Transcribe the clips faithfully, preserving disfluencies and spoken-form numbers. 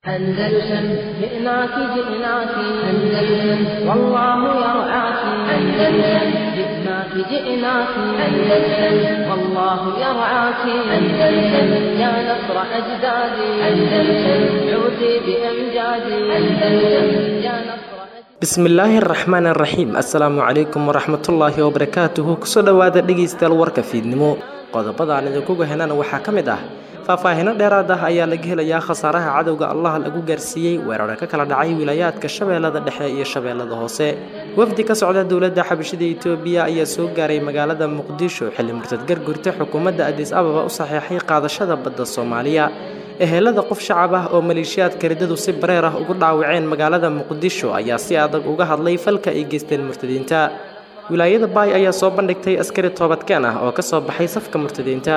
أندلسن جئناك جئناك أندلسن والله يرعاك أندلسن جئناك جئناك أندلسن والله يرعاك أندلسن يا نصر أجدادي أندلسن عودي بأمجادي أندلسن يا نصر بسم الله الرحمن الرحيم السلام عليكم ورحمة الله وبركاته كسو دواada dhegeystayaal warka fiidnimo qodobada aan idinku heynana waxa kamid ah faahfaahin dheeraad ah ayaa laga helayaa khasaaraha cadawga Allah lagu gaarsiiyay weerar ka kala dhacay wilaayadka Shabeellada Dhexe iyo Shabeellada Hoose wafdi ka socda dawladda xabashida Itoobiya ayaa soo gaaray magaalada Muqdisho xilli murtad gargurta xukuumadda Addis Ababa u saxiixay qaadashada badda Soomaaliya ehelada qof shacab ah oo maleeshiyaad karidadu si bareer ah ugu dhaawaceen magaalada Muqdisho ayaa si adag uga hadlay falka ay geysteen murtadiinta wilaayada Baay ayaa soo bandhigtay askari toobadkeen ah oo ka soo baxay safka murtadiinta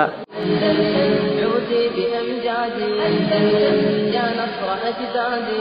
يا نصر أجدادي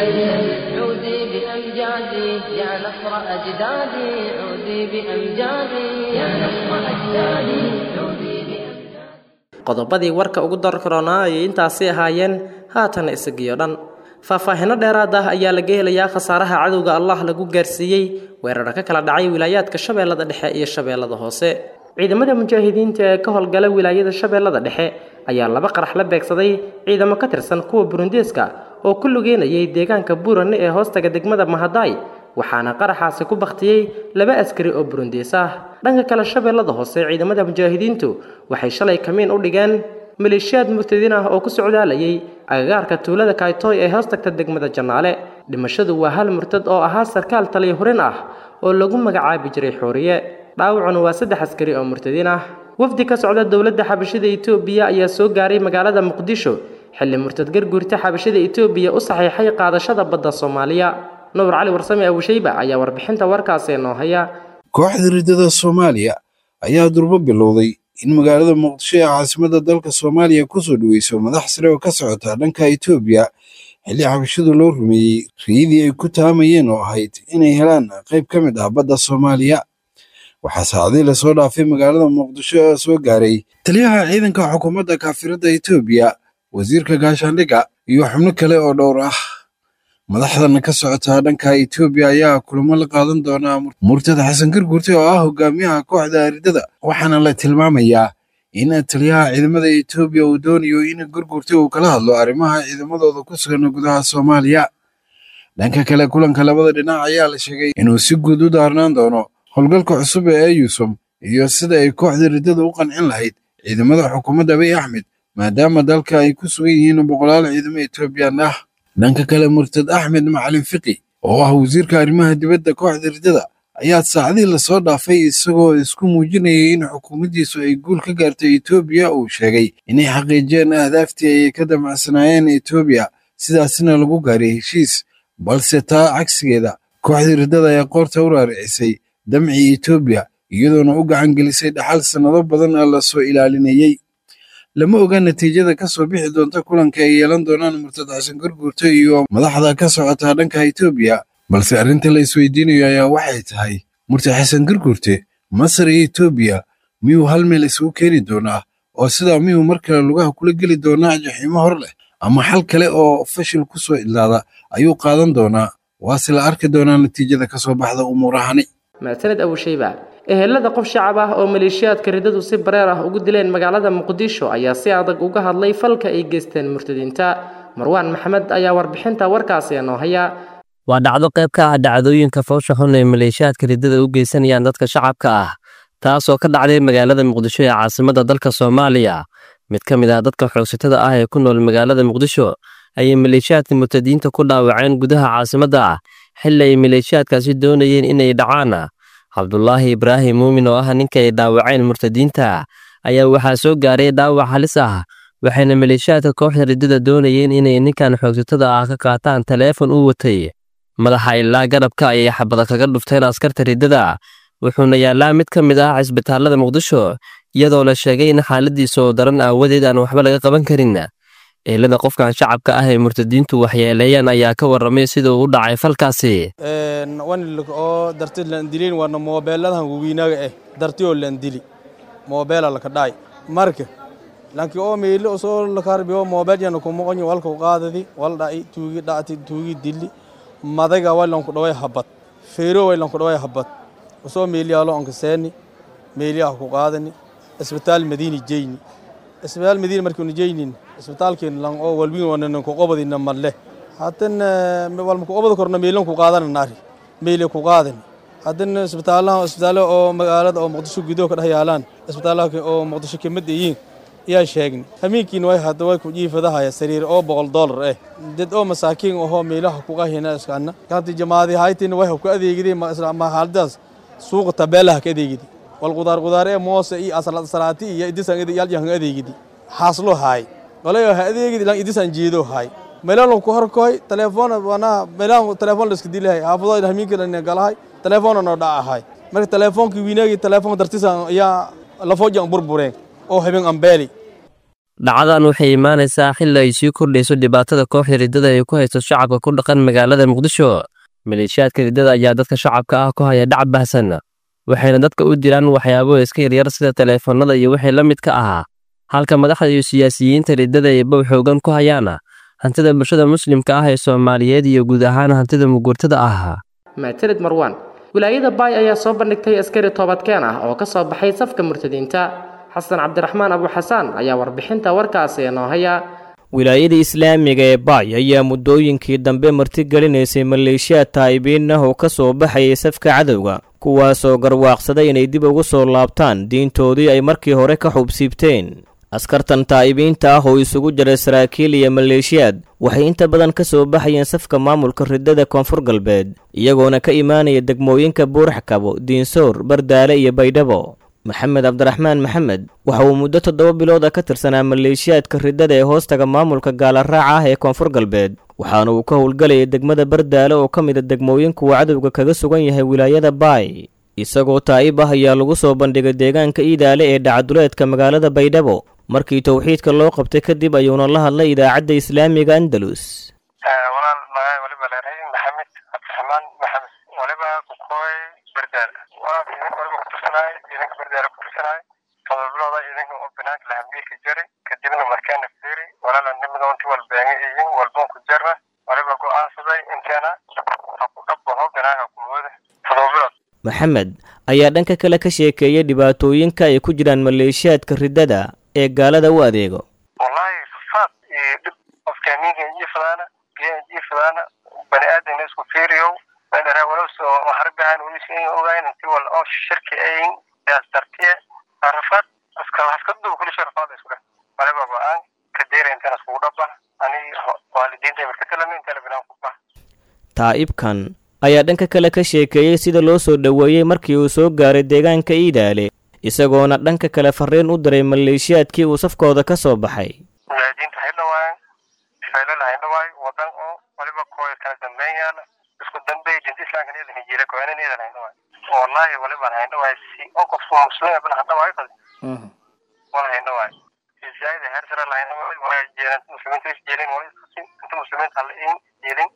عودي بأمجادي يا نصر أجدادي عودي بأمجادي يا نصر أجدادي عودي بأمجادي qodobadii warka ugu dar corona ay intaasi ahaayeen haatan isagiyo dhan faahfaahin dheeraad ah ayaa laga helayaa khasaaraha cadawga Allah lagu gaarsiiyay weerar ka kala dhacay wilaayadka Shabeellada Dhexe iyo Shabeellada Hoose ciidamada mujaahidiinta ee ka howlgala wilaayada Shabeellada Dhexe ayaa laba qarax la beegsaday ciidamo ka tirsan kuwa Burundiiska oo ku lugeynayay deegaanka Buurane ee hoostaga degmada Mahaday waxaana qaraxaasi ku baqtiyay laba askari oo Burundiis ah dhanka kale Shabeellada Hoose ciidamada mujaahidiintu waxay shalay kamiin u dhigeen maleeshiyaad murtadiin ah oo ku socdaalayay agagaarka tuulada Kaytoy ee hoostagta degmada Janaale dhimashadu waa hal murtad oo ahaa sarkaal taliye horin ah oo lagu magacaabi jiray Xooriye dhaawacuna waa saddex askari oo murtadiin ah wafdi ka socda dawladda xabashida Itoobiya ayaa soo gaaray magaalada Muqdisho xilli murtad gargurta xabashida Itoobiya u saxiixay qaadashada badda Soomaaliya Nuur Cali Warsame Abu Shayba ayaa warbixinta warkaasi noo haya kooxda ridada Soomaaliya ayaa durba bilowday in magaalada Muqdisho ee caasimadda dalka Soomaaliya ku soo dhaweyso madax sare oo ka socota dhanka Itoobiya xilli xabashidu loo rumeeyay riidii ay ku taamayeen oo ahayd inay helaan qayb ka mid ah badda Soomaaliya waxaa saacadii la soo dhaafay magaalada Muqdisho ee soo gaaray taliyaha ciidanka xukuumadda kaafirada Itoobiya wasiirka gaashaandhigga iyo xubno kale oo dhowr ah madaxdan ka socota dhanka Itoobiya ayaa kulamo la qaadan doona murtad Xasan Garguurte oo ah hogaamiyaha kooxda ridada waxaana la tilmaamayaa in taliyaha ciidamada Itoobiya uu doonayo in Garguurte uu kala hadlo arrimaha ciidamadooda ku sugan gudaha Soomaaliya dhanka kale kulanka labada dhinac ayaa la sheegay inuu si guud u daarnaan doono howlgalka cusub ee Yuusum iyo sida ay kooxda ridada u qancin lahayd ciidamada xukuumadda Abiy Ahmed maadaama dalka ay ku sugan yihiin boqolaal ciidamo Itoobiyaan ah dhanka kale murtad Axmed Macalin Fiqi oo ah wasiirka arrimaha dibadda kooxda ridada ayaa saacadii la soo dhaafay isagoo isku muujinayay in xukuumaddiisu ay guul ka gaartay Itoobiya uu sheegay inay xaqiijiyeen ahdaaftii ay ka damacsanaayeen Itoobiya sidaasina lagu gaaray heshiis balse taa cagsigeeda kooxda ridada ayaa qoorta u raaricisay damci Itoobiya iyadoona u gacan gelisay dhaxal sanado badan oo la soo ilaalinayay lama oga natiijada ka soo bixi doonta kulanka ay yeelan doonaan murtad Xasan Garguurte iyo madaxda ka socota dhanka Itoobiya balse arrinta la isweydiinayo ayaa waxay tahay murtad Xasan Garguurte Masar iyo Itoobiya miyuu hal meel isugu keeni doonaa oo sidaa miyuu markale lugaha kula geli doonaa jaxiimo hor leh ama xal kale oo fashil ku soo idlaada ayuu qaadan doonaa waase la arki doonaa natiijada ka soo baxda umuurahani maasanad Abu Shayba ehelada qof shacab ah oo maleeshiyaad karidadu si bareer ah ugu dileen magaalada Muqdisho ayaa si adag uga hadlay falka ay geysteen murtadiinta Marwan Maxamed ayaa warbixinta warkaasi noo haya waa dhacdo qayb ka ah dhacdooyinka foosha xun ee maleeshiyaad karidada u geysanayaan dadka shacabka ah taasoo ka dhacday magaalada Muqdisho ee caasimadda dalka Soomaaliya mid ka mid ah dadka xoogsatada ah ee ku nool magaalada Muqdisho ayay maleeshiyaadka murtadiinta ku dhaawaceen gudaha caasimadda xilli ay maleeshiyaadkaasi doonayeen inay dhacaan Cabdullaahi Ibraahim Muumin oo ah ninka ay dhaawaceen murtadiinta ayaa waxaa soo gaaray dhaawac halis ah waxayna maleeshiyaadka kooxda ridada doonayeen inay ninkan xoogsatada ah ka qaataan taleefon uu watay madaxa ilaa garabka ayay xabada kaga dhufteen askarta ridada wuxuuna yaalaa mid ka mid ah cisbitaalada Muqdisho iyadoo la sheegay in xaaladiisa oo daran aawadeed aan waxba laga qaban karin ehelada qofkan shacabka ah ee murtadiintu waxyeeleeyaan ayaa ka waramay sida uu u dhacay falkaasi een wan oo dartid la dilin wana moobeladan wiinaga eh dartiyo la dili moobela la ka dhaay marka laakiin oo meelo soo la karbiyo mobile yana ku moqon walka qaadadi wal dhaay tuugi dhaati tuugi dili madaga walan ku dhaway habad feero walan ku dhaway habad soo meeliyalo on ka seeni meeliyaha ku qaadani isbitaal madiina jeeyni isbitaal madiina markuu nijeynin isbitaalkeen lan oo walbiin wanan ku qobadina malle haatan wal ku qobada korna meelon ku qaadana naari meeli ku qaadani haddana isbitaalaha isbitaalo oo magaalada oo Muqdisho gudaha ka dhayaalaan isbitaalaha oo Muqdisho ka mid yihiin yaa sheegni hamiinkiin way hadda way ku jiifadahay sariir oo boqol dollar eh dad oo masaakiin oo meelaha ku qahina iskaana kaanti jamaadi haytiin way ku adeegideen ma haldaas suuqa tabeelaha ka adeegidi wal qudaar qudaar ee moose iyo asal salaati iyo idisan yal yahan adeegidi haaslo hay walayo ha adeegidi lan idisan jeedo hay meelaan ku horkoy telefoon wana meelaan telefoon iska dilahay haafado hamiinkiin in galahay telefoon oo dhacahay marka telefoonki wiinagi telefoon dartisan ayaa la foojan burbureen oo habeen ambeeli dhacdadan waxay imaanaysaa xilli ay sii kordhayso dhibaatada kooxda riddada ay ku haysto shacabka ku dhaqan magaalada Muqdisho maleeshiyaadka riddada ayaa dadka shacabka ah ku haya dhac baahsan waxayna dadka u diraan waxyaabo iska yaryar sida telefoonada iyo wixii la mid ka ah halka madaxda iyo siyaasiyiinta riddada ay bow xoogan ku hayaan hantida bulshada muslimka ah ee Soomaaliyeed iyo guud ahaan hantida mugurtada ah maatilid marwan wilaayada Baay ayaa soo bandhigtay askari toobadkeen ah oo ka soo baxay safka murtadiinta xasan cabdiraxmaan abu xasaan ayaa warbixinta warkaasi inoo haya wilaayada islaamiga ee Baay ayaa muddooyinkii dambe martigelinaysay maleeshiyaad taayibiin ah oo ka soo baxay safka cadawga kuwaasoo garwaaqsaday inay dib ugu soo laabtaan diintoodii ay markii hore ka xubsiibteen askartan taayibiinta ah oo isugu jiray saraakiil iyo maleeshiyaad waxay inta badan ka soo baxayeen safka maamulka riddada koonfur galbeed iyagoona ka imaanaya degmooyinka Buuraxkabo Diinsoor Bardaale iyo Baydhabo maxamed cabdiraxmaan maxamed waxa uu muddo toddoba bilood ka tirsanaa maleeshiyaadka riddada ee hoostaga maamulka gaala raaca ah ee koonfur galbeed waxaana uu ka howlgalay degmada Bardaale oo ka mid ah degmooyinka uu cadawga kaga sugan yahay wilaayada Baay isagoo taayib ah ayaa lagu soo bandhigay deegaanka Iidaale ee dhacduleedka magaalada Baydhabo markii tawxiidka loo qabtay kadib ayuuna la hadlay idaacadda islaamiga Andalus walaal magay waliba leeyahay maxamed cabdiraxmaan maxamed waliba ku qoy Bardaale waa idin waliba ku tirsanay idin Bardaale ku tirsanay todobada idin oo banaanka la hamiyay ka jiray kadibna markaan fiiri walaal nimada intii wal baahan walba ku jarra waliba go'aansaday inteena ku dhabaho banaanka ku wada todobada maxamed ayaa dhanka kale ka sheekeeyay dhibaatooyinka ay ku jiraan maleeshiyaadka riddada ee gaalada u adeego wallahi faad ee dib afkaamiga iyo fadana iyo fadana bani aadan isku fiiriyo ana rawalo soo harbahan u isii ogayn intii wal oo shirki ay yaastartiye arafat aska askadu kulli sharfaad isku waliba baan ka deeray inta isku dhaba ani waalidiinta marka kala min kala binaan ku ba taa'ibkan ayaa dhanka kale ka sheekeeyay sida loo soo dhaweeyay markii uu soo gaaray deegaanka Iidaale isagoona dhanka kale fariin u diray maleeshiyaadkii uu safkooda ka soo baxay diinta haydawaan faylan haydawaan wadan oo waliba kooy kala dambeeyaan isku dambeey diinta islaamka ee hijira kooyana ee haydawaan wallahi waliba haydawaan si oo qof muslim ah haydawaan qad mhm wallahi haydawaan isaayda hersara haydawaan waa jeeran muslimiinta jeelan waa inta muslimiinta hal in jeelin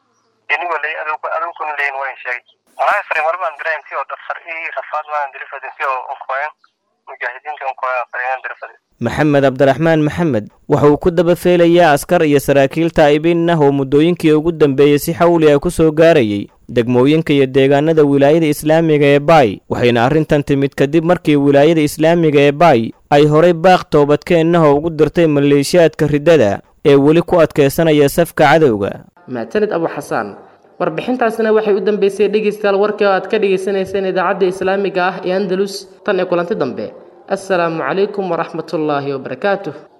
ini wali adoo adoo kun leen waan sheegay wallahi fariin waliba andreen tii oo dafar ee rafaad waan dirifadin tii oo kooyan mujaahidiinta oo kooyan fariin dirifadin maxamed cabdiraxmaan maxamed waxa uu ku daba feelayaa askar iyo saraakiil taayibiin ah oo muddooyinkii ugu dambeeyay si xawli ah ku soo gaarayay degmooyinka iyo deegaanada wilaayada islaamiga ee Baay waxayna arrintan timid kadib markii wilaayada islaamiga ee Baay ay horay baaq toobadkeen ah ugu dirtay maleeshiyaadka riddada ee weli ku adkeysanaya safka cadawga maatilid abu xasaan warbixintaasina waxay u dambeysay dhageystayaal warkii aad ka dhageysanayseen idaacadda islaamiga ah ee Andalus tan ee kulanti dambe السلام عليكم ورحمة الله وبركاته.